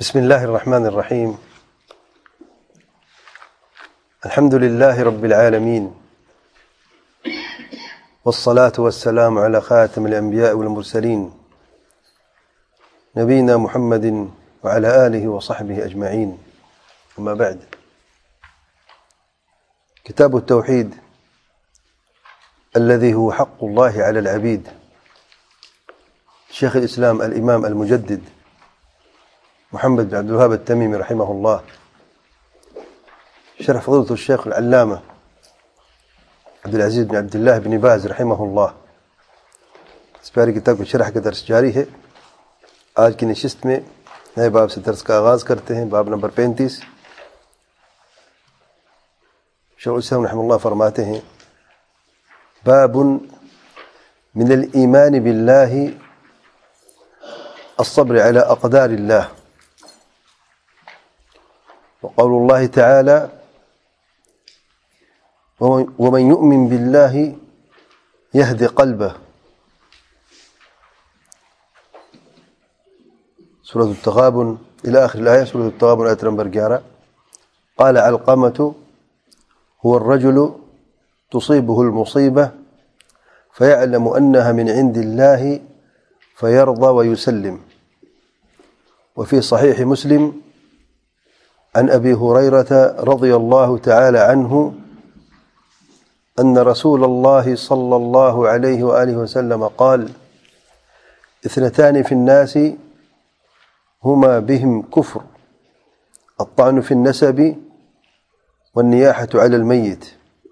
بسم الله الرحمن الرحيم. الحمد لله رب العالمين، والصلاة والسلام على خاتم الأنبياء والمرسلين نبينا محمد وعلى آله وصحبه أجمعين. أما بعد، كتاب التوحيد الذي هو حق الله على العبيد، شيخ الإسلام الإمام المجدد محمد بن عبد الوهاب التميمي رحمه الله، شرح فضيلة الشيخ العلامة عبد العزيز بن عبد الله بن باز رحمه الله. اس پیارے کتاب کو شرح کا درس جاری ہے. آج کی نشست میں نئے باب سے درس کا آغاز کرتے ہیں. باب نمبر 35. شیخ الاسلام رحمہ اللہ فرماتے ہیں: باب من الإيمان بالله الصبر على أقدار الله. وقول الله تعالى: ومن يؤمن بالله يهدي قلبه. سورة التغابن إلى آخر الآية. سورة التغابن آية نمبر 11. قال علقمة: هو الرجل تصيبه المصيبة فيعلم أنها من عند الله فيرضى ويسلم. وفي صحيح مسلم عن أبي هريرة رضي الله تعالى عنه أن رسول الله صلى الله عليه وآله وسلم قال: اثنتان في الناس هما بهم كفر، الطعن في النسب والنياحة على الميت.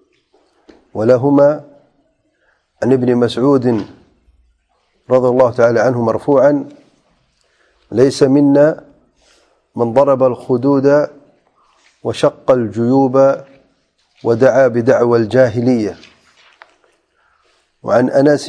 ولهما عن ابن مسعود رضي الله تعالى عنه مرفوعا: ليس منا من ضرب الخدود وشق الجيوب ودعا بدعوى الجاهلية. وعن أنس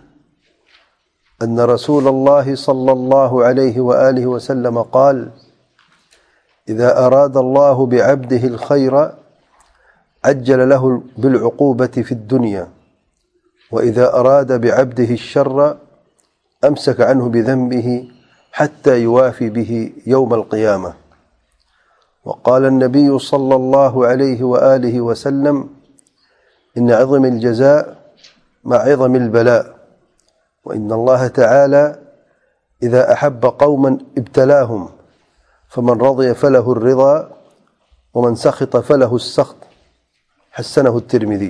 أن رسول الله صلى الله عليه وآله وسلم قال: إذا أراد الله بعبده الخير عجل له بالعقوبة في الدنيا، وإذا أراد بعبده الشر أمسك عنه بذنبه حتى يوافي به يوم القيامة. وقال النبي صلى الله عليه وآله وسلم: إن عظم الجزاء مع عظم البلاء، وإن الله تعالى إذا أحب قوما ابتلاهم، فمن رضي فله الرضا ومن سخط فله السخط. حسنه الترمذي.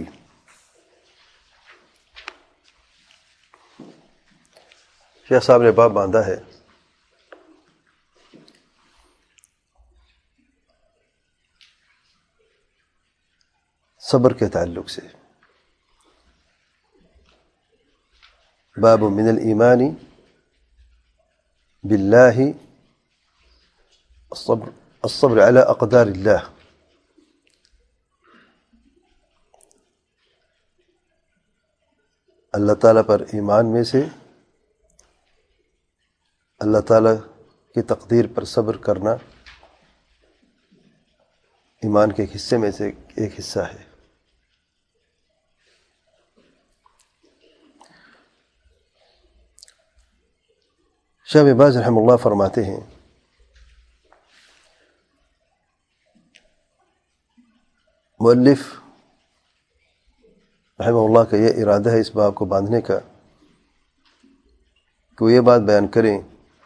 شیخ صاحب نے باب باندھا ہے صبر کے تعلق سے. باب من الإيمان بالله الصبر على أقدار الله. اللہ تعالیٰ پر ایمان میں سے اللہ تعالیٰ کی تقدیر پر صبر کرنا ایمان کے ایک حصے میں سے ایک حصہ ہے. شیخ ابن باز رحمہ اللہ فرماتے ہیں: مؤلف رحمہ اللہ کا یہ ارادہ ہے اس باب کو باندھنے کا کہ وہ یہ بات بیان کریں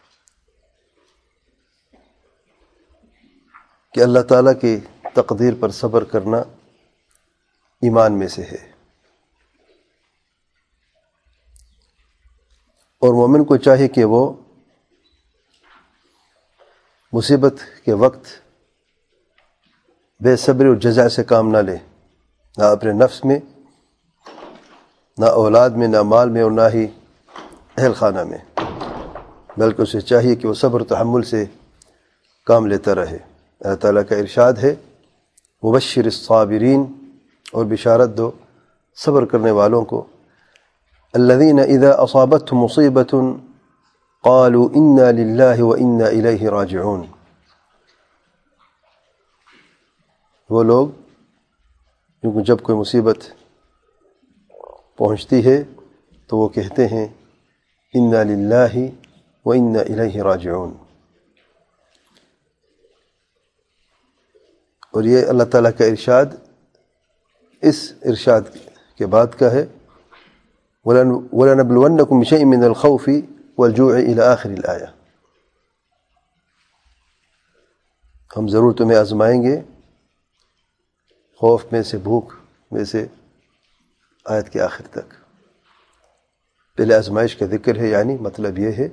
کہ اللہ تعالیٰ کی تقدیر پر صبر کرنا ایمان میں سے ہے، اور مومن کو چاہیے کہ وہ مصیبت کے وقت بے صبری اور جزع سے کام نہ لے، نہ اپنے نفس میں، نہ اولاد میں، نہ مال میں، اور نہ ہی اہل خانہ میں، بلکہ اسے چاہیے کہ وہ صبر و تحمل سے کام لیتا رہے. اللہ تعالیٰ کا ارشاد ہے: وبشر الصابرین، اور بشارت دو صبر کرنے والوں کو. الذین اذا اصابتهم مصیبۃ قالوا انا للہ وانا الیہ راجعون. وہ لوگ جو جب کوئی مصیبت پہنچتی ہے تو وہ کہتے ہیں انا للہ وانا الیہ راجعون. اور یہ اللہ تعالیٰ کا ارشاد اس ارشاد کے بعد کا ہے وَلَنَبْلُوَنَّكُمْ بِشَيْءٍ مِّنَ الْخَوْفِ وَالْجُوعِ إِلَى آخِرِ الْآيَةِ، ہم ضرور تمہیں آزمائیں گے خوف میں سے، بھوک میں سے، آیت کے آخر تک۔ پہلے آزمائش کا ذکر ہے، یعنی مطلب یہ ہے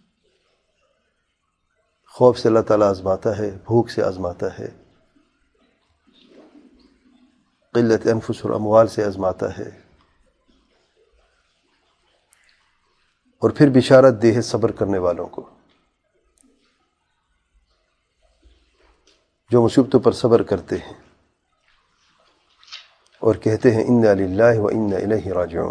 خوف سے اللہ تعالیٰ آزماتا ہے، بھوک سے آزماتا ہے، قلت انفس اور اموال سے آزماتا ہے، اور پھر بشارت دی ہے صبر کرنے والوں کو، جو مصیبتوں پر صبر کرتے ہیں اور کہتے ہیں انا للہ و انا الیہ راجعون۔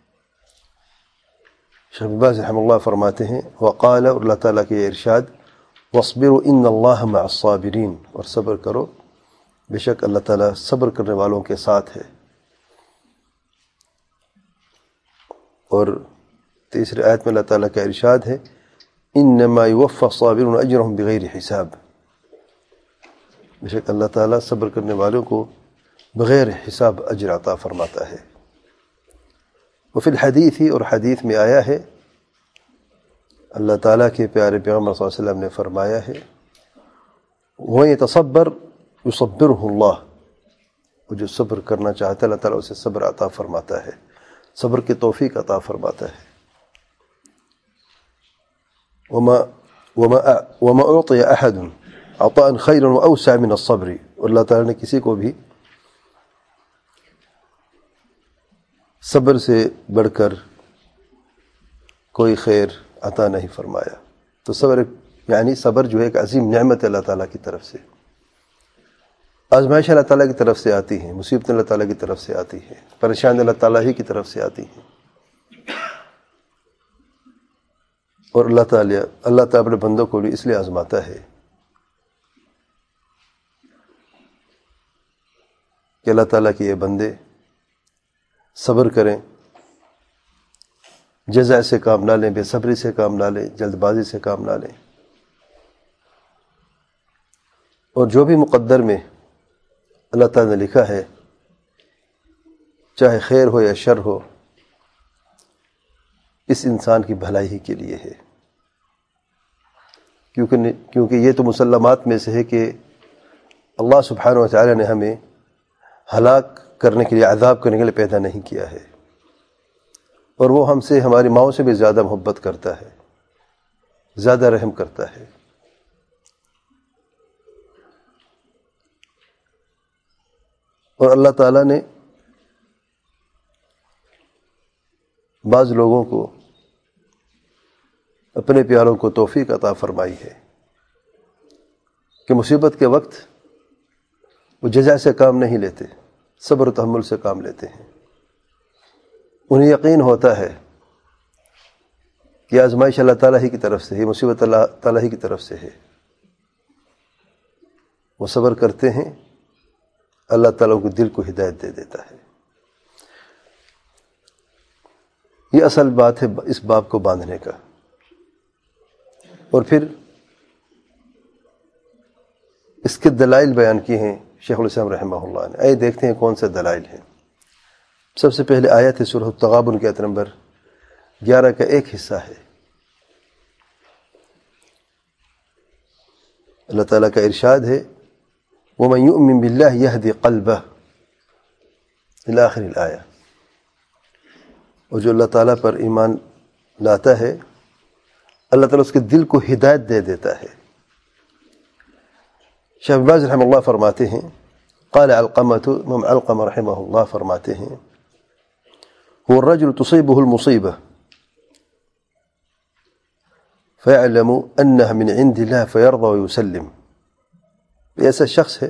شیخ ابن باز رحمہ اللہ فرماتے ہیں وقال، اور اللہ تعالیٰ کے یہ ارشاد واصبروا ان اللہ مع الصابرین، اور صبر کرو، بے شک اللہ تعالیٰ صبر کرنے والوں کے ساتھ ہے۔ اور تیسری آیت میں اللہ تعالیٰ کا ارشاد ہے انما یوفی الصابرون اجرهم بغیر حساب، بے شک اللہ تعالیٰ صبر کرنے والوں کو بغیر حساب اجر عطا فرماتا ہے۔ وفی الحدیث، اور حدیث میں آیا ہے اللہ تعالیٰ کے پیارے پیغمبر صلی اللہ علیہ وسلم نے فرمایا ہے وہ يتصبر يصبره اللہ، وہ جو صبر کرنا چاہتا ہے اللہ تعالیٰ اسے صبر عطا فرماتا ہے، صبر کی توفیق عطا فرماتا ہے۔ وما اعطي احد عطاء خيرا واوسع من الصبر، اور اللہ تعالیٰ نے کسی کو بھی صبر سے بڑھ کر کوئی خیر عطا نہیں فرمایا۔ تو صبر، یعنی صبر جو ہے ایک عظیم نعمت ہے اللہ تعالیٰ کی طرف سے، آزمائش اللہ تعالیٰ کی طرف سے آتی ہیں، مصیبتیں اللہ تعالیٰ کی طرف سے آتی ہیں، پریشانی اللہ تعالیٰ ہی کی طرف سے آتی ہیں، اور اللہ تعالیٰ اپنے بندوں کو بھی اس لیے آزماتا ہے کہ اللہ تعالیٰ کے یہ بندے صبر کریں، جزع سے کام نہ لیں، بے صبری سے کام نہ لیں، جلد بازی سے کام نہ لیں، اور جو بھی مقدر میں اللہ تعالیٰ نے لکھا ہے، چاہے خیر ہو یا شر ہو، اس انسان کی بھلائی ہی کے لیے ہے، کیونکہ یہ تو مسلمات میں سے ہے کہ اللہ سبحانہ و تعالیٰ نے ہمیں ہلاک کرنے کے لیے، عذاب کرنے کے لیے پیدا نہیں کیا ہے، اور وہ ہم سے، ہماری ماؤں سے بھی زیادہ محبت کرتا ہے، زیادہ رحم کرتا ہے۔ اور اللہ تعالیٰ نے بعض لوگوں کو، اپنے پیاروں کو توفیق عطا فرمائی ہے کہ مصیبت کے وقت وہ جزع سے کام نہیں لیتے، صبر و تحمل سے کام لیتے ہیں۔ انہیں یقین ہوتا ہے کہ آزمائش اللہ تعالیٰ ہی کی طرف سے ہے، مصیبت اللہ تعالیٰ ہی کی طرف سے ہے، وہ صبر کرتے ہیں، اللہ تعالیٰ کو دل کو ہدایت دے دیتا ہے۔ یہ اصل بات ہے اس باب کو باندھنے کا۔ اور پھر اس کے دلائل بیان کیے ہیں شیخ الاسلام رحمہ اللہ نے۔ آئے دیکھتے ہیں کون سے دلائل ہیں۔ سب سے پہلے آیت ہے سورۃ التغابن کی آیت نمبر 11 کا ایک حصہ ہے۔ اللہ تعالیٰ کا ارشاد ہے وَمَن يُؤْمِن بِاللَّهِ يَهْدِ قَلْبَهُ إِلَى آخِرِ الآیہ، اور جو اللہ تعالیٰ پر ایمان لاتا ہے اللہ تعالیٰ اس کے دل کو ہدایت دے دیتا ہے۔ شیخ ابن باز رحمہ اللہ فرماتے ہیں قال علقمۃ، امام علقمہ رحمہ اللہ فرماتے ہیں هو الرجل تصيبه المصيبة فيعلم أنها من عند الله فيرضى ويسلم، ایسا شخص ہے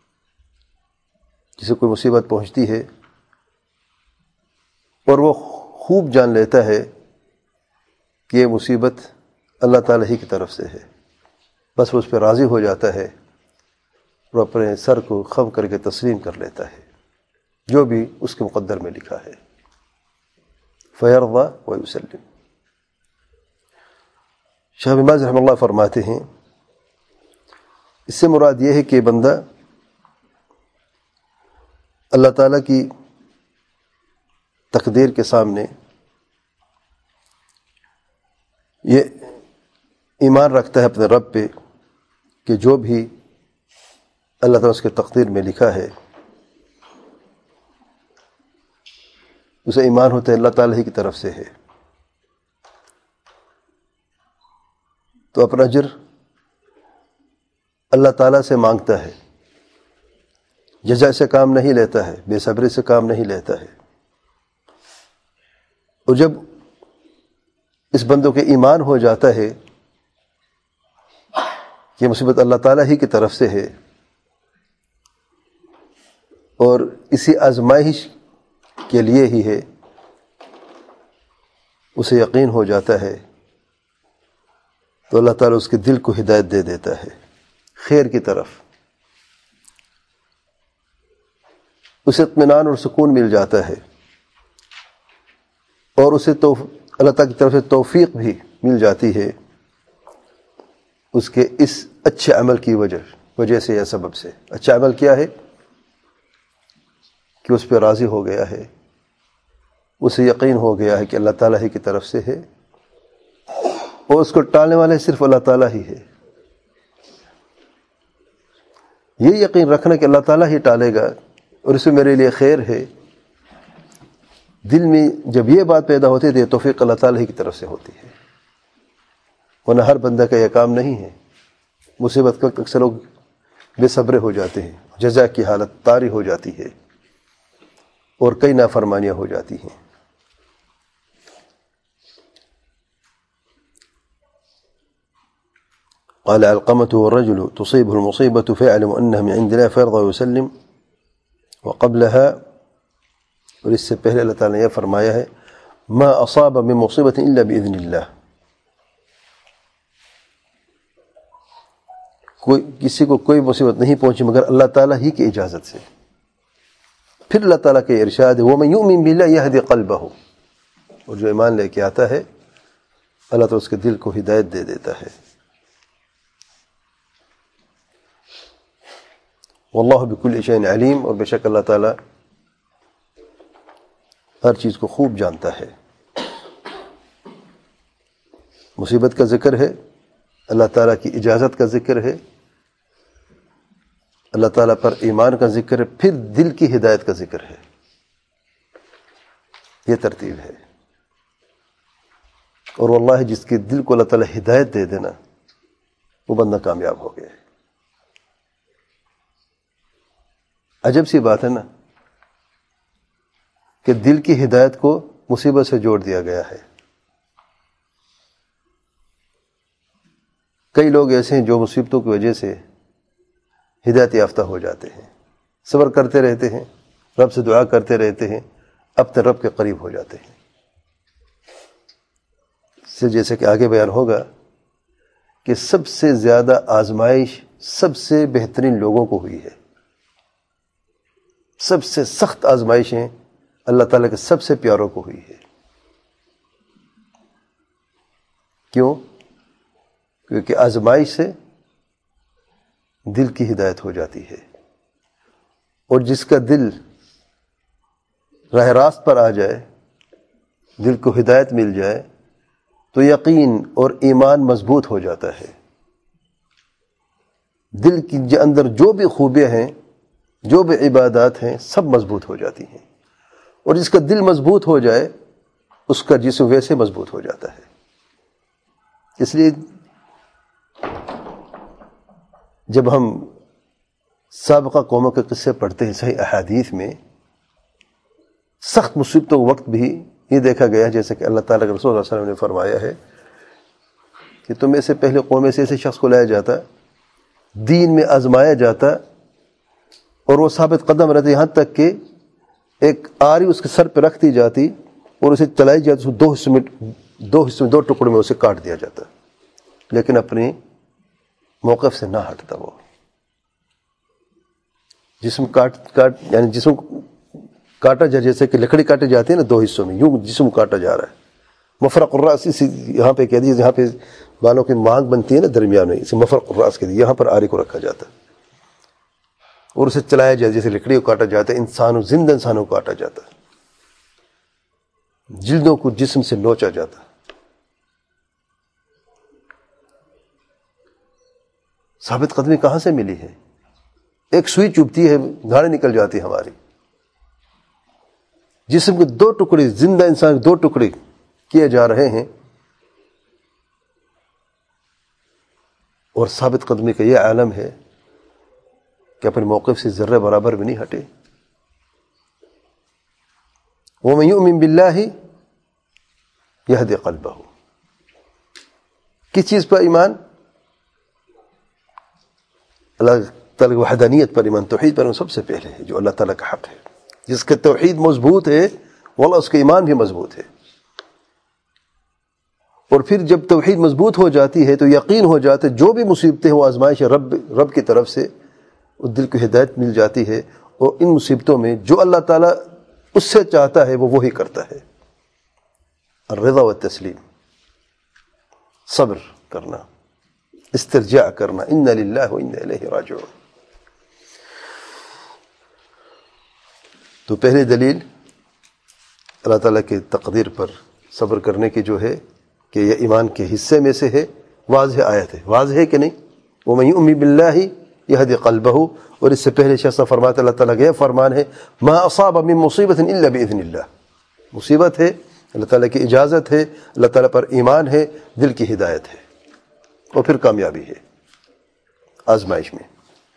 جسے کوئی مصیبت پہنچتی ہے اور وہ خوب جان لیتا ہے کہ یہ مصیبت اللہ تعالیٰ ہی کی طرف سے ہے، بس وہ اس پہ راضی ہو جاتا ہے اور اپنے سر کو خم کر کے تسلیم کر لیتا ہے جو بھی اس کے مقدر میں لکھا ہے۔ فَيَرْضَى وَيُسَلِّمُ۔ شیخ باز رحمہ اللہ فرماتے ہیں اس سے مراد یہ ہے کہ بندہ اللہ تعالیٰ کی تقدیر کے سامنے یہ ایمان رکھتا ہے اپنے رب پہ کہ جو بھی اللہ تعالیٰ اس کے تقدیر میں لکھا ہے اسے ایمان ہوتا ہے اللہ تعالیٰ ہی کی طرف سے ہے، تو اپنا اجر اللہ تعالیٰ سے مانگتا ہے، جزا سے کام نہیں لیتا ہے، بے صبری سے کام نہیں لیتا ہے۔ اور جب اس بندوں کے ایمان ہو جاتا ہے کہ مصیبت اللہ تعالیٰ ہی کی طرف سے ہے اور اسی آزمائش کے لیے ہی ہے، اسے یقین ہو جاتا ہے، تو اللہ تعالیٰ اس کے دل کو ہدایت دے دیتا ہے خیر کی طرف، اسے اطمینان اور سکون مل جاتا ہے، اور اسے تو اللہ تعالیٰ کی طرف سے توفیق بھی مل جاتی ہے اس کے اس اچھے عمل کی وجہ سے یا سبب سے۔ اچھا عمل کیا ہے کہ اس پہ راضی ہو گیا ہے، اسے یقین ہو گیا ہے کہ اللہ تعالیٰ ہی کی طرف سے ہے، اور اس کو ٹالنے والے صرف اللہ تعالیٰ ہی ہے۔ یہ یقین رکھنا کہ اللہ تعالیٰ ہی ٹالے گا اور اس میں میرے لیے خیر ہے، دل میں جب یہ بات پیدا ہوتی ہے تو یہ توفیق اللہ تعالیٰ ہی کی طرف سے ہوتی ہے، ورنہ ہر بندہ کا یہ کام نہیں ہے۔ مصیبت کا اکثر لوگ بے صبر ہو جاتے ہیں، جزا کی حالت طاری ہو جاتی ہے اور کئی نافرمانیاں ہو جاتی ہیں۔ قال علقمة والرجل تصيبه المصيبة فيعلم أنها من عند الله فيرضى ويسلم وقبلها، اور اس سے پہلے اللہ تعالیٰ نے یہ فرمایا ہے ما اصاب من مصیبت الا باذن اللہ، کسی کو کوئی مصیبت نہیں پہنچی مگر اللہ تعالیٰ ہی کی اجازت سے۔ پھر اللہ تعالیٰ کے ارشاد ہے وَمَن يُؤْمِن بِاللَّهِ يَهْدِ قَلْبَهُ، اور جو ایمان لے کے آتا ہے اللہ تعالیٰ اس کے دل کو ہدایت دے دیتا ہے۔ واللہ بکل شیء علیم، اور بے شک اللہ تعالیٰ ہر چیز کو خوب جانتا ہے۔ مصیبت کا ذکر ہے، اللہ تعالیٰ کی اجازت کا ذکر ہے، اللہ تعالیٰ پر ایمان کا ذکر ہے، پھر دل کی ہدایت کا ذکر ہے۔ یہ ترتیب ہے، اور واللہ جس کے دل کو اللہ تعالیٰ ہدایت دے دینا وہ بندہ کامیاب ہو گیا ہے۔ عجب سی بات ہے نا کہ دل کی ہدایت کو مصیبت سے جوڑ دیا گیا ہے۔ کئی لوگ ایسے ہیں جو مصیبتوں کی وجہ سے ہدایت یافتہ ہو جاتے ہیں، صبر کرتے رہتے ہیں، رب سے دعا کرتے رہتے ہیں، اپنے رب کے قریب ہو جاتے ہیں۔ سے جیسے کہ آگے بیان ہوگا کہ سب سے زیادہ آزمائش سب سے بہترین لوگوں کو ہوئی ہے، سب سے سخت آزمائشیں اللہ تعالیٰ کے سب سے پیاروں کو ہوئی ہے۔ کیوں؟ کیونکہ آزمائش سے دل کی ہدایت ہو جاتی ہے، اور جس کا دل راہ راست پر آ جائے، دل کو ہدایت مل جائے تو یقین اور ایمان مضبوط ہو جاتا ہے۔ دل کے اندر جو بھی خوبیاں ہیں، جو بھی عبادات ہیں، سب مضبوط ہو جاتی ہیں، اور جس کا دل مضبوط ہو جائے اس کا جسم ویسے مضبوط ہو جاتا ہے۔ اس لیے جب ہم سابقہ قوموں کے قصے پڑھتے ہیں صحیح احادیث میں، سخت مصیبتوں کے وقت بھی یہ دیکھا گیا جیسے کہ اللہ تعالیٰ کے رسول صلی اللہ علیہ وسلم نے فرمایا ہے کہ تم میں سے پہلے قوم میں سے ایسے شخص کو لایا جاتا، دین میں آزمایا جاتا، اور وہ ثابت قدم رہتے یہاں تک کہ ایک آری اس کے سر پہ رکھ دی جاتی اور اسے چلائی جاتی، اس کو دو ٹکڑوں میں اسے کاٹ دیا جاتا، لیکن اپنے موقف سے نہ ہٹتا۔ وہ جسم یعنی جسم کاٹا جا، جیسے کہ لکڑی کاٹی جاتی ہے نا دو حصوں میں، یوں جسم کاٹا جا رہا ہے۔ مفرق الراس یہاں پہ کہہ دیجیے، یہاں پہ بالوں کی مانگ بنتی ہے نا درمیان میں، اسے مفرق الراس کہہ دیجیے، یہاں پر آری کو رکھا جاتا ہے اور اسے چلایا جائے جیسے لکڑی کو کاٹا جاتا ہے، زندہ انسانوں کو کاٹا جاتا ہے، جلدوں کو جسم سے نوچا جاتا ہے۔ ثابت قدمی کہاں سے ملی ہے؟ ایک سوئی چبھتی ہے، دھاڑیں نکل جاتی ہماری۔ جسم کے 2 ٹکڑے، زندہ انسان کے 2 ٹکڑے کیے جا رہے ہیں، اور ثابت قدمی کا یہ عالم ہے کہ اپنے موقف سے ذرہ برابر بھی نہیں ہٹے۔ وَمَن يُؤْمِن بِاللَّهِ يَهْدِ قَلْبَهُ۔ کس چیز پر ایمان؟ اللہ تعالیٰ کی وحدانیت پر ایمان، توحید پر سب سے پہلے ہے، جو اللہ تعالیٰ کا حق ہے۔ جس کا توحید مضبوط ہے واللہ اس کا ایمان بھی مضبوط ہے۔ اور پھر جب توحید مضبوط ہو جاتی ہے تو یقین ہو جاتا ہے جو بھی مصیبتیں وہ آزمائش رب کی طرف سے، دل کو ہدایت مل جاتی ہے، اور ان مصیبتوں میں جو اللہ تعالیٰ اس سے چاہتا ہے وہ وہی کرتا ہے۔ الرضا والتسلیم، صبر کرنا، استرجاع کرنا، انا للہ و انا الیہ راجعون۔ تو پہلی دلیل اللہ تعالیٰ کی تقدیر پر صبر کرنے کی جو ہے کہ یہ ایمان کے حصے میں سے ہے، واضح آیت ہے، واضح ہے کہ نہیں؟ وَمَن يُؤْمِن بِاللَّهِ يَهْدِ قَلْبَهُ۔ اور اس سے پہلے شخص فرماتا اللہ تعالیٰ کا یہ فرمان ہے مَا أَصَابَ مِن مُصِيبَةٍ إِلَّا بِإِذْنِ اللَّهِ۔ مصیبت ہے، اللہ تعالیٰ کی اجازت ہے، اللہ تعالیٰ پر ایمان ہے، دل کی ہدایت ہے، اور پھر کامیابی ہے آزمائش میں۔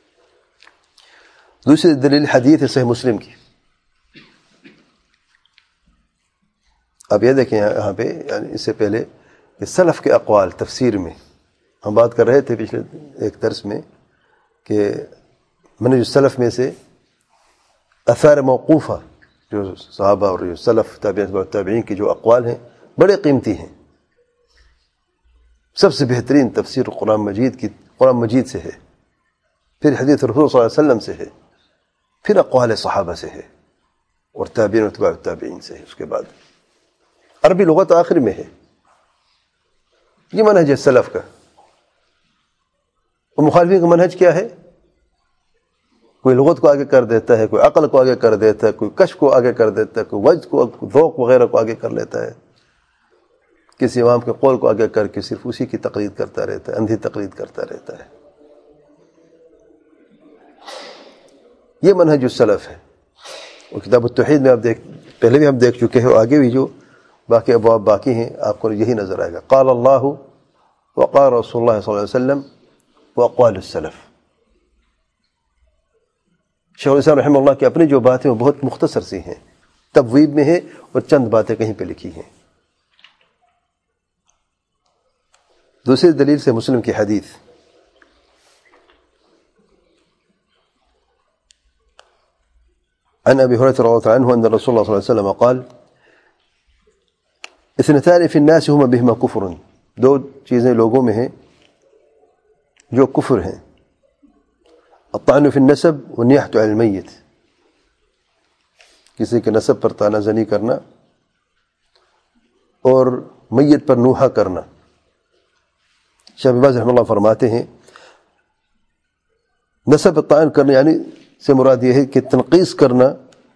دوسری دلیل حدیث ہے صحیح مسلم کی۔ اب یہ دیکھیں یہاں پہ، یعنی اس سے پہلے کہ سلف کے اقوال تفسیر میں ہم بات کر رہے تھے پچھلے ایک درس میں کہ منہج السلف میں سے اثار موقوفہ جو صحابہ اور جو سلف تابعین کی جو اقوال ہیں بڑے قیمتی ہیں۔ سب سے بہترین تفسیر قرآن مجید سے ہے، پھر حدیث رسول صلی اللہ علیہ وسلم سے ہے، پھر اقوال صحابہ سے ہے، اور تابعین و تبع التابعین سے ہے۔ اس کے بعد عربی لغت آخر میں ہے۔ یہ منہج ہے سلف کا۔ اور مخالفین کا منہج کیا ہے؟ کوئی لغت کو آگے کر دیتا ہے، کوئی عقل کو آگے کر دیتا ہے، کوئی کشف کو آگے کر دیتا ہے، کوئی وجد کو، ذوق وغیرہ کو آگے کر لیتا ہے، کسی امام کے قول کو آگے کر کے صرف اسی کی تقلید کرتا رہتا ہے، اندھی تقلید کرتا رہتا ہے۔ یہ منہج السلف ہے۔ اور کتاب التوحید میں آپ پہلے بھی ہم دیکھ چکے ہیں، آگے بھی جو باقی ابواب باقی ہیں آپ کو یہی نظر آئے گا۔ قال اللہ وقال رسول اللہ صلی اللہ علیہ وسلم واقوال السلف۔ شیخ الاسلام رحمہ اللہ کی اپنی جو باتیں وہ بہت مختصر سی ہیں، تبویب میں ہیں، اور چند باتیں کہیں پہ لکھی ہیں۔ دوسری دلیل سے مسلم کی حدیث، عن ابی ہریرہ رضی اللہ عنہ ان رسول اللہ صلی اللہ علیہ وسلم قال اثنتان فی الناس ہما بہما کفر۔ 2 چیزیں لوگوں میں ہیں جو کفر ہیں، الطعن فی النسب والنیاحۃ علی المیت، کسی کے نسب پر طعنہ زنی کرنا اور میت پر نوحہ کرنا۔ شیخ ابن باز رحمہ اللہ فرماتے ہیں نسب طعن کرنا یعنی سے مراد یہ ہے کہ تنقیص کرنا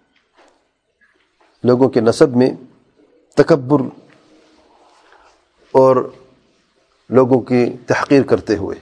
لوگوں کے نسب میں، تکبر اور لوگوں کی تحقیر کرتے ہوئے۔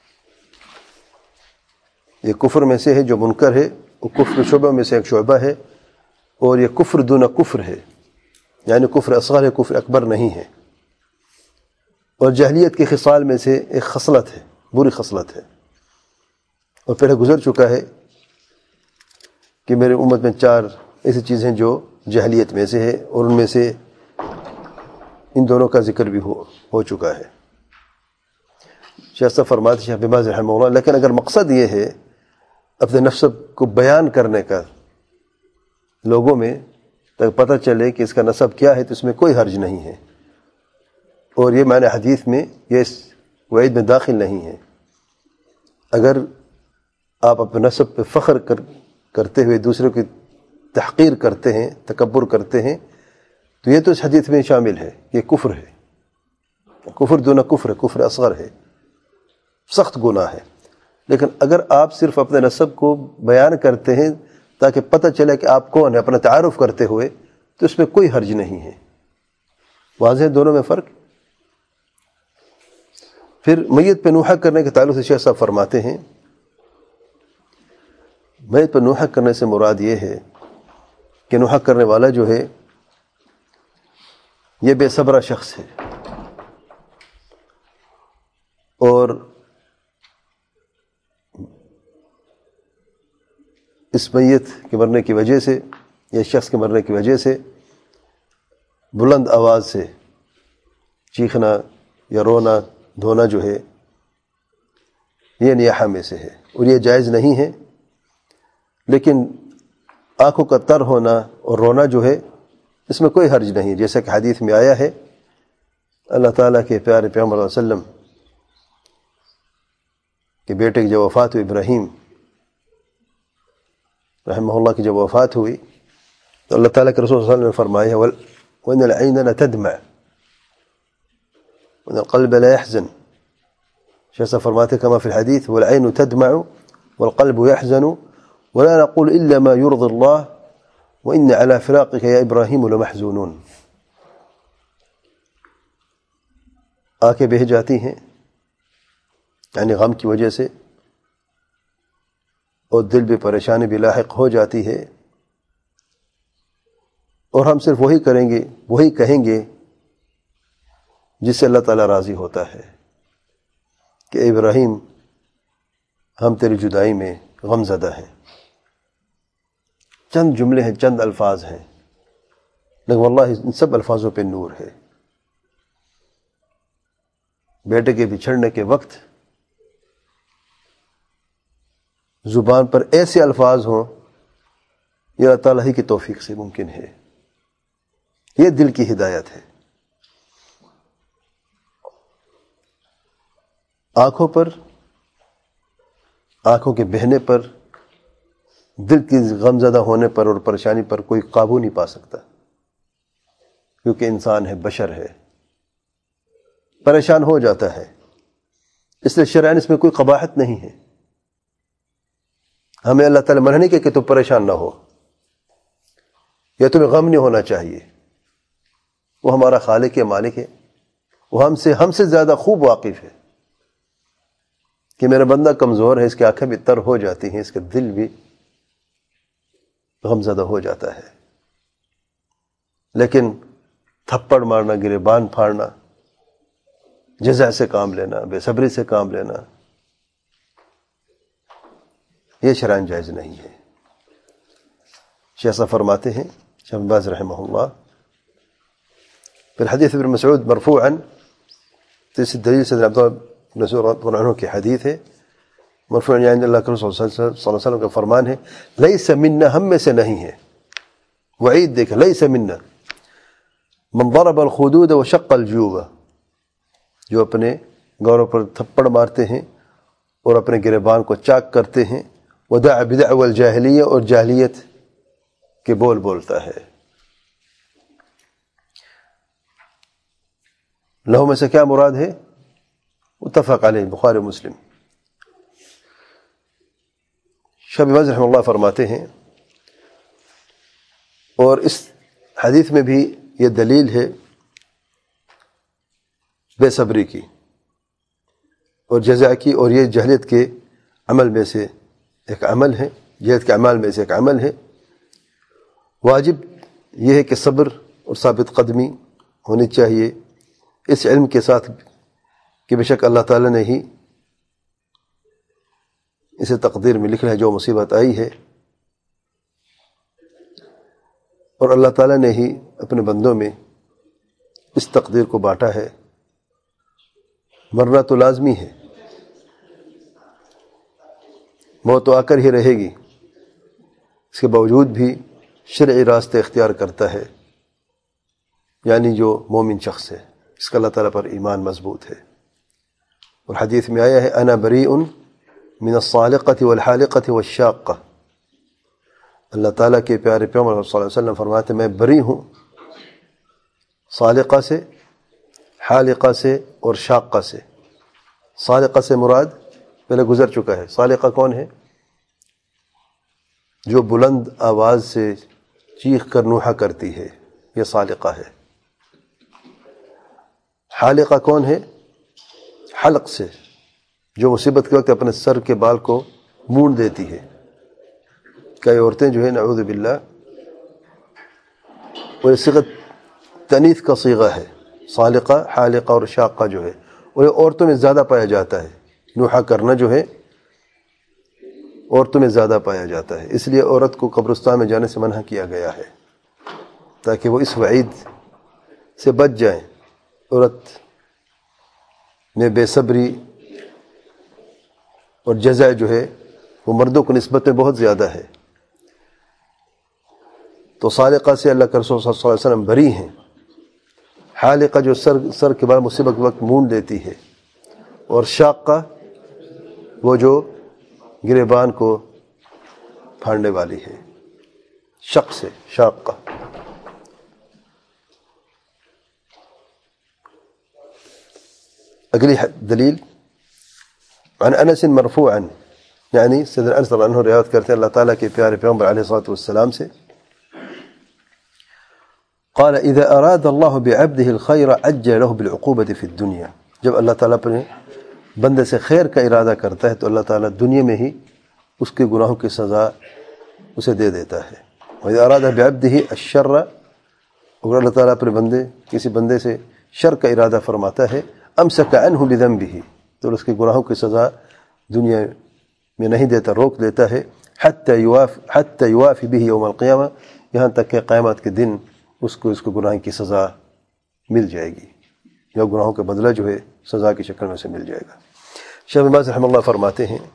یہ کفر میں سے ہے جو منکر ہے، وہ کفر شعبہ میں سے ایک شعبہ ہے، اور یہ کفر دون کفر ہے، یعنی کفر اصغر ہے، کفر اکبر نہیں ہے، اور جاہلیت کے خصال میں سے ایک خصلت ہے، بری خصلت ہے۔ اور پہلے گزر چکا ہے کہ میرے امت میں 4 ایسی چیزیں جو جاہلیت میں سے ہے، اور ان میں سے ان دونوں کا ذکر بھی ہو چکا ہے۔ شیخ صاحب فرماتے ہیں، شیخ ابن باز رحمہ اللہ، لیکن اگر مقصد یہ ہے اپنے نسب کو بیان کرنے کا لوگوں میں تاکہ پتہ چلے کہ اس کا نسب کیا ہے، تو اس میں کوئی حرج نہیں ہے، اور یہ معنی حدیث میں یہ اس وعید میں داخل نہیں ہے۔ اگر آپ اپنے نسب پہ فخر کرتے ہوئے دوسروں کی تحقیر کرتے ہیں، تکبر کرتے ہیں، تو یہ تو اس حدیث میں شامل ہے، یہ کفر ہے، کفر دون کفر ہے، کفر اصغر ہے، سخت گناہ ہے۔ لیکن اگر آپ صرف اپنے نسب کو بیان کرتے ہیں تاکہ پتہ چلے کہ آپ کون ہیں، اپنا تعارف کرتے ہوئے، تو اس میں کوئی حرج نہیں ہے۔ واضح ہے دونوں میں فرق۔ پھر میت پہ نوحہ کرنے کے تعلق سے شیخ صاحب فرماتے ہیں، میت پہ نوحہ کرنے سے مراد یہ ہے کہ نوحہ کرنے والا جو ہے یہ بے صبرہ شخص ہے، اور اس میت کے مرنے کی وجہ سے یا شخص کے مرنے کی وجہ سے بلند آواز سے چیخنا یا رونا دھونا جو ہے یہ نیاحہ میں سے ہے اور یہ جائز نہیں ہے۔ لیکن آنکھوں کا تر ہونا اور رونا جو ہے اس میں کوئی حرج نہیں، جیسا کہ حدیث میں آیا ہے اللہ تعالیٰ کے پیارے پیغمبر صلی اللہ علیہ وسلم کہ بیٹے کی جب وفات ہوئی، ابراہیم رحمہ اللہ کی جب وفات ہوئی تو اللہ تعالیٰ کے رسول صلی اللہ علیہ وسلم نے فرمایا وَإِنَّ الْعَيْنَ لَتَدْمَعُ وَإِنَّ الْقَلْبَ لَيَحْزَنُ، شیخ فرماتے كما في الحديث وَالْعَيْنُ تَدْمَعُ وَالْقَلْبُ يَحْزَنُ وَلَا نَقُولُ إِلَّا مَا يُرْضِي اللَّهِ وَإِنَّ عَلَى فِرَاقِكَ يَا إِبْرَاهِيمُ لَمَحْزُونُونَ، آنکھیں بہہ جاتی ہیں یعنی غم کی وجہ سے، اور دل بھی پریشانی بھی لاحق ہو جاتی ہے، اور ہم صرف وہی کریں گے، وہی کہیں گے جس سے اللہ تعالیٰ راضی ہوتا ہے کہ اے ابراہیم ہم تیری جدائی میں غم زدہ ہیں۔ چند جملے ہیں، چند الفاظ ہیں، لیکن واللہ ان سب الفاظوں پہ نور ہے۔ بیٹے کے بچھڑنے کے وقت زبان پر ایسے الفاظ ہوں یہ اللہ تعالیٰ ہی کی توفیق سے ممکن ہے، یہ دل کی ہدایت ہے۔ آنکھوں پر، آنکھوں کے بہنے پر، دل کی غمزدہ ہونے پر اور پریشانی پر کوئی قابو نہیں پا سکتا، کیونکہ انسان ہے، بشر ہے، پریشان ہو جاتا ہے۔ اس لیے شرعاً اس میں کوئی قباحت نہیں ہے۔ ہمیں اللہ تعالیٰ منع نہیں کہ تم پریشان نہ ہو یا تمہیں غم نہیں ہونا چاہیے، وہ ہمارا خالق ہے، مالک ہے، وہ ہم سے زیادہ خوب واقف ہے کہ میرا بندہ کمزور ہے، اس کی آنکھیں بھی تر ہو جاتی ہیں، اس کا دل بھی غمزدہ ہو جاتا ہے۔ لیکن تھپڑ مارنا، گریبان پھاڑنا، جزع سے کام لینا، بے صبری سے کام لینا، یہ شرعاً جائز نہیں ہے۔ شیخ صاحب فرماتے ہیں، شیخ بن باز رحمہ اللہ، پھر حدیث ابن مسعود مرفوعاً، تیسری دلیل سے عبداللہ بن مسعود رضی اللہ عنہ کی حدیث ہے، مرفوعاً یعنی اللہ کے رسول صلی اللہ علیہ وسلم کا فرمان ہے، لیس منا، ہم میں سے نہیں ہے، وعید دیکھیں، لیس منا من ضرب الخدود وشق الجیوب، جو اپنے گوروں پر تھپڑ مارتے ہیں اور اپنے گریبان کو چاک کرتے ہیں، ودع بدعو الجاہلیہ، اور جاہلیت کے بول بولتا ہے۔ لہو میں سے کیا مراد ہے؟ متفق علیہ، بخاری مسلم۔ شیخ بن باز رحمہ اللہ فرماتے ہیں، اور اس حدیث میں بھی یہ دلیل ہے بے صبری کی اور جزع کی، اور یہ جہلیت کے عمل میں سے ایک عمل ہے، جہلیت کے اعمال میں سے ایک عمل ہے۔ واجب یہ ہے کہ صبر اور ثابت قدمی ہونی چاہیے، اس علم کے ساتھ کہ بے شک اللہ تعالیٰ نے ہی اسے تقدیر میں لکھا ہے، جو مصیبت آئی ہے، اور اللہ تعالیٰ نے ہی اپنے بندوں میں اس تقدیر کو بانٹا ہے۔ مرنا تو لازمی ہے، موت تو آ کر ہی رہے گی، اس کے باوجود بھی شرعی راستے اختیار کرتا ہے، یعنی جو مومن شخص ہے، اس کا اللہ تعالیٰ پر ایمان مضبوط ہے۔ اور حدیث میں آیا ہے انا بریء من الصالقۃ والحالقۃ والشاقہ، اللہ تعالیٰ کے پیارے پیغمبر صلی اللہ علیہ وسلم فرماتے ہیں میں بری ہوں صالقہ سے، حالقہ سے اور شاقہ سے۔ صالقہ سے مراد پہلے گزر چکا ہے. سالقہ کون ہے؟ جو بلند آواز سے چیخ کر نوحہ کرتی ہے، یہ سالقہ ہے. حالقہ کون ہے؟ حلق سے، جو مصیبت کے وقت اپنے سر کے بال کو مونڈ دیتی ہے. کئی عورتیں جو ہے نعوذ باللہ، وہ صیغہ تنیث کا صیغہ ہے. سالقہ، حالقہ اور شاقہ جو ہے، اور یہ عورتوں میں زیادہ پایا جاتا ہے. نوحہ کرنا جو ہے عورتوں میں زیادہ پایا جاتا ہے. اس لیے عورت کو قبرستان میں جانے سے منع کیا گیا ہے، تاکہ وہ اس وعید سے بچ جائیں. عورت میں بے صبری اور جزع جو ہے وہ مردوں کو نسبت میں بہت زیادہ ہے. تو سالقہ سے اللہ کے رسول صلی اللہ علیہ وسلم بری ہیں. حالقہ جو سر کے بال مصیبت کے وقت مونڈ دیتی ہے، اور شاقہ وہ جو گریبان کو پھاڑنے والی ہے. شق سے شاقہ. اگلی دلیل عن انس مرفوعا، یعنی سیدنا انس رضی اللہ عنہ روایت کرتے ہیں اللہ تعالیٰ کے پیارے پیغمبر علیہ الصلوۃ والسلام سے، قال اذا اراد الله بعبده الخير عجل له بالعقوبة في الدنيا. جب اللہ تعالیٰ اپنے بندے سے خیر کا ارادہ کرتا ہے تو اللہ تعالیٰ دنیا میں ہی اس کے گناہوں کی سزا اسے دے دیتا ہے. واذا اراد بعبده الشر، اگر اللہ تعالیٰ اپنے کسی بندے سے شر کا ارادہ فرماتا ہے، امسک عنه بذنبه، تو اس کے گناہوں کی سزا دنیا میں نہیں دیتا، روک دیتا ہے. حتى يوافي به يوم القيامة، یہاں تک کہ قیامت کے دن اس کو گناہ کی سزا مل جائے گی، یا گناہوں کا بدلہ جو ہے سزا کی شکل میں سے مل جائے گا. شیخ ابن باز رحمہ اللہ فرماتے ہیں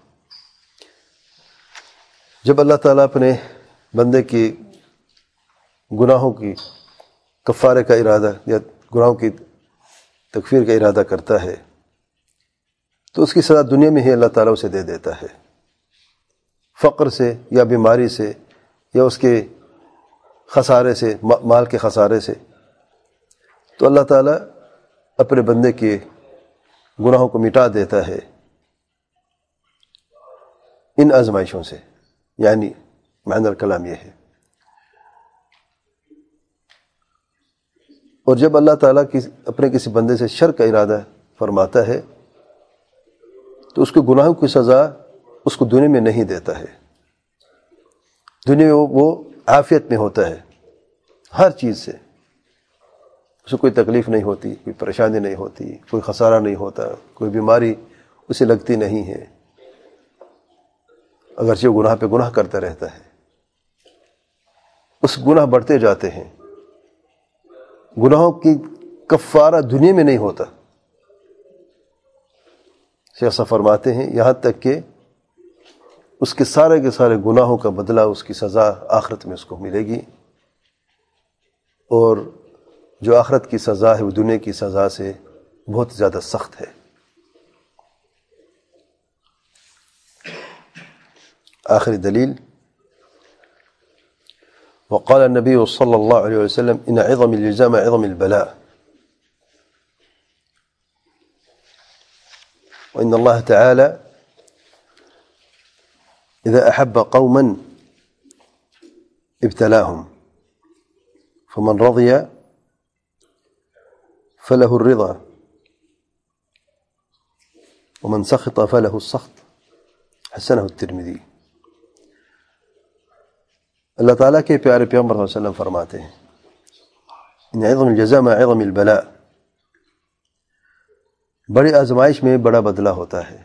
جب اللہ تعالیٰ اپنے بندے کی گناہوں کی کفارے کا ارادہ یا گناہوں کی تکفیر کا ارادہ کرتا ہے تو اس کی سزا دنیا میں ہی اللہ تعالیٰ اسے دے دیتا ہے، فقر سے یا بیماری سے یا اس کے خسارے سے، مال کے خسارے سے. تو اللہ تعالیٰ اپنے بندے کے گناہوں کو مٹا دیتا ہے ان آزمائشوں سے. یعنی معنی الکلام یہ ہے. اور جب اللہ تعالیٰ اپنے کسی بندے سے شر کا ارادہ فرماتا ہے تو اس کے گناہوں کی سزا اس کو دنیا میں نہیں دیتا ہے. دنیا میں وہ عافیت میں ہوتا ہے، ہر چیز سے اسے کوئی تکلیف نہیں ہوتی، کوئی پریشانی نہیں ہوتی، کوئی خسارہ نہیں ہوتا، کوئی بیماری اسے لگتی نہیں ہے، اگرچہ وہ گناہ پہ گناہ کرتا رہتا ہے. اس گناہ بڑھتے جاتے ہیں، گناہوں کی کفارہ دنیا میں نہیں ہوتا. شیخ صاحب فرماتے ہیں یہاں تک کہ اس کے سارے گناہوں کا بدلہ، اس کی سزا آخرت میں اس کو ملے گی، اور جو آخرت کی سزا ہے وہ دنیا کی سزا سے بہت زیادہ سخت ہے. آخری دلیل وقال النبي صلى الله عليه وسلم إن عظم الجزاء مع عظم البلاء، وإن الله تعالى إذا أحب قوما ابتلاهم فمن رضي فله الرضا ومن سخط فله السخط، حسنه الترمذی. اللہ تعالیٰ کے پیارے پیغمبر صلی اللہ علیہ وسلم فرماتے ہیں ان عظم الجزاء مع عظم البلاء، بڑی آزمائش میں بڑا بدلہ ہوتا ہے.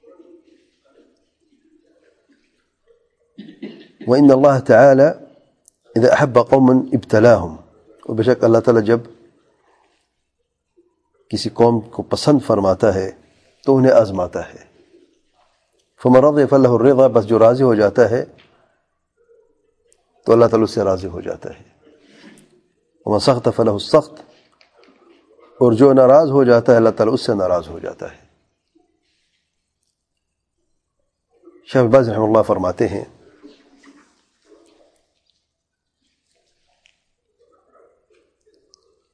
وإن الله تعالى إذا أحب قوما ابتلاهم، اور بے شک اللہ تعالیٰ جب کسی قوم کو پسند فرماتا ہے تو انہیں آزماتا ہے. فمن رضي فله الرضا، بس جو راضی ہو جاتا ہے تو اللہ تعالیٰ اس سے راضی ہو جاتا ہے. ومن سخط فله السخط، اور جو ناراض ہو جاتا ہے اللہ تعالیٰ اس سے ناراض ہو جاتا ہے. شیخ باز رحمہ اللہ فرماتے ہیں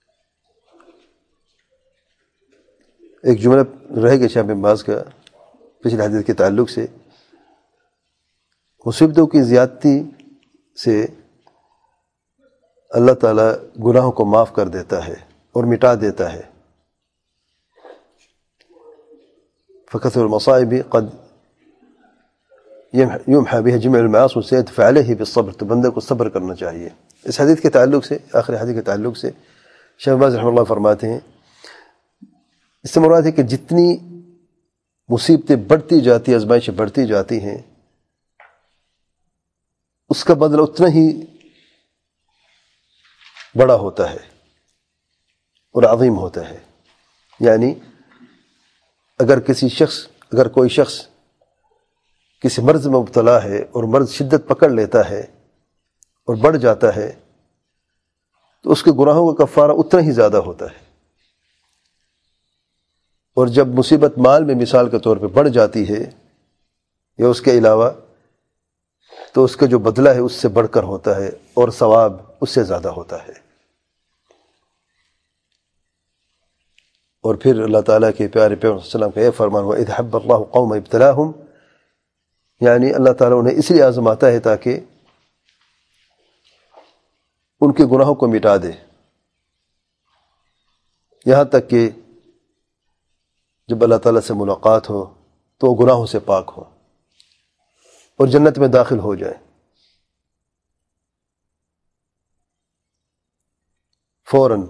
ایک جملہ رہ گیا شیخ باز کا پچھلے حدیث کے تعلق سے مصیبتوں کی زیادتی سے اللہ تعالیٰ گناہوں کو معاف کر دیتا ہے اور مٹا دیتا ہے. فكثر المصائب قد يمحى بها جميع المعاصي والسيئات فعليه بالصبر. تو بندے کو صبر کرنا چاہیے. اس حدیث کے تعلق سے آخری حدیث کے تعلق سے شیخ باز رحمہ اللہ فرماتے ہیں اس سے مراد ہے کہ جتنی مصیبتیں بڑھتی جاتی ہیں، آزمائشیں بڑھتی جاتی ہیں، اس کا بدلہ اتنا ہی بڑا ہوتا ہے اور عظیم ہوتا ہے. یعنی اگر کوئی شخص کسی مرض میں مبتلا ہے اور مرض شدت پکڑ لیتا ہے اور بڑھ جاتا ہے تو اس کے گناہوں کا کفارہ اتنا ہی زیادہ ہوتا ہے. اور جب مصیبت مال میں مثال کے طور پہ بڑھ جاتی ہے یا اس کے علاوہ، تو اس کا جو بدلہ ہے اس سے بڑھ کر ہوتا ہے اور ثواب اس سے زیادہ ہوتا ہے. اور پھر اللہ تعالیٰ کے پیارے پیغمبر صلی اللہ علیہ وسلم کا یہ فرمان ہوا اذ حب اللہ قوم ابتلاہم، یعنی اللہ تعالیٰ انہیں اس لیے آزماتا ہے تاکہ ان کے گناہوں کو مٹا دے، یہاں تک کہ جب اللہ تعالیٰ سے ملاقات ہو تو وہ گناہوں سے پاک ہو اور جنت میں داخل ہو جائے. فوراً.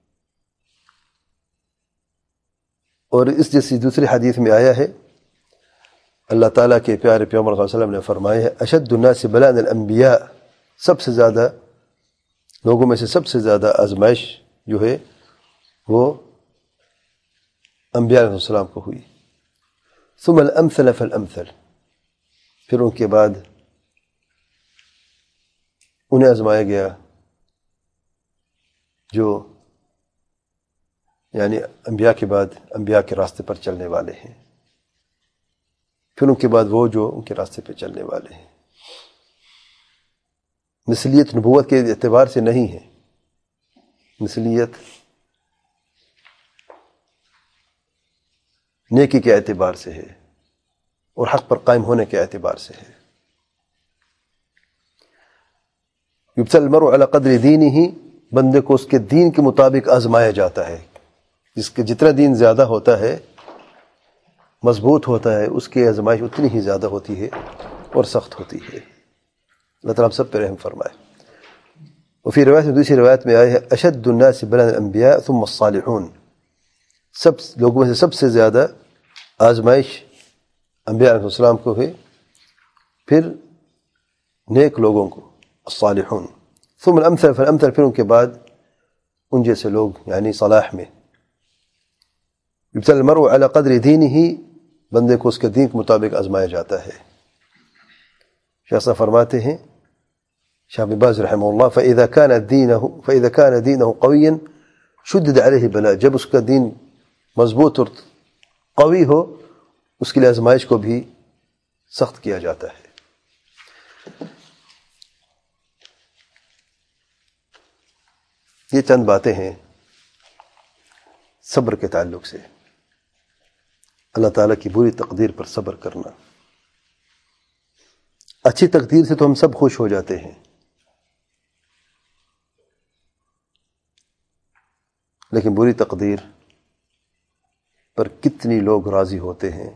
اور اس جیسی دوسری حدیث میں آیا ہے اللہ تعالیٰ کے پیارے پیغمبر صلی اللہ علیہ وسلم نے فرمایا ہے اشد الناس بلاء الانبیاء، سب سے زیادہ لوگوں میں سے سب سے زیادہ آزمائش جو ہے وہ انبیاء علیہ السلام کو ہوئی. ثم الامثل فالامثل، پھر ان کے بعد انہیں آزمایا گیا جو یعنی انبیاء کے بعد انبیاء کے راستے پر چلنے والے ہیں، پھر ان کے بعد وہ جو ان کے راستے پہ چلنے والے ہیں. مثلیت نبوت کے اعتبار سے نہیں ہے، مثلیت نیکی کے اعتبار سے ہے اور حق پر قائم ہونے کے اعتبار سے ہے. یبتلی المرء علی قدر دینہ، بندے کو اس کے دین کے مطابق آزمایا جاتا ہے. جس کے جتنا دین زیادہ ہوتا ہے، مضبوط ہوتا ہے، اس کی آزمائش اتنی ہی زیادہ ہوتی ہے اور سخت ہوتی ہے. اللہ تعالیٰ ہم سب پہ رحم فرمائے. وفی روایت میں، دوسری روایت میں آئے ہے اشد الناس بلاء الانبیاء ثم الصالحون، سب لوگوں میں سے سب سے زیادہ آزمائش انبیاء علیہ السلام کو ہے، پھر نیک لوگوں کو الصالحون. ثم الامثل فالامثل، پھر ان کے بعد ان جیسے لوگ یعنی صلاح میں. یبتلی المرء علی قدر دینہ، بندے کو اس کے دین کے مطابق آزمایا جاتا ہے. شیخ صاحب فرماتے ہیں شاہ بن باز رحمہ اللہ فإذا كان دینہ قویا شدد علیہ بلاء، جب اس کا دین مضبوط اور قوی ہو اس کے لیے آزمائش کو بھی سخت کیا جاتا ہے. یہ چند باتیں ہیں صبر کے تعلق سے. اللہ تعالیٰ کی بری تقدیر پر صبر کرنا. اچھی تقدیر سے تو ہم سب خوش ہو جاتے ہیں، لیکن بری تقدیر پر کتنی لوگ راضی ہوتے ہیں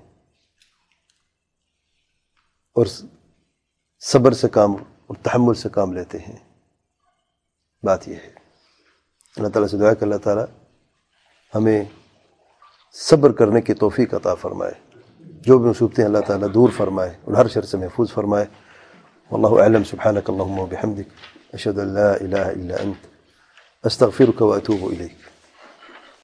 اور صبر سے کام اور تحمل سے کام لیتے ہیں. بات یہ ہے. اللہ تعالیٰ سے دعا کہ اللہ تعالیٰ ہمیں صبر کرنے کی توفیق عطا فرمائے، جو بھی مصیبتیں اللہ تعالیٰ دور فرمائے اور ہر شر سے محفوظ فرمائے. واللہ اعلم. سبحانک اللہم وبحمدک، اشہد ان لا الہ الا انت، استغفرک واتوب الیک.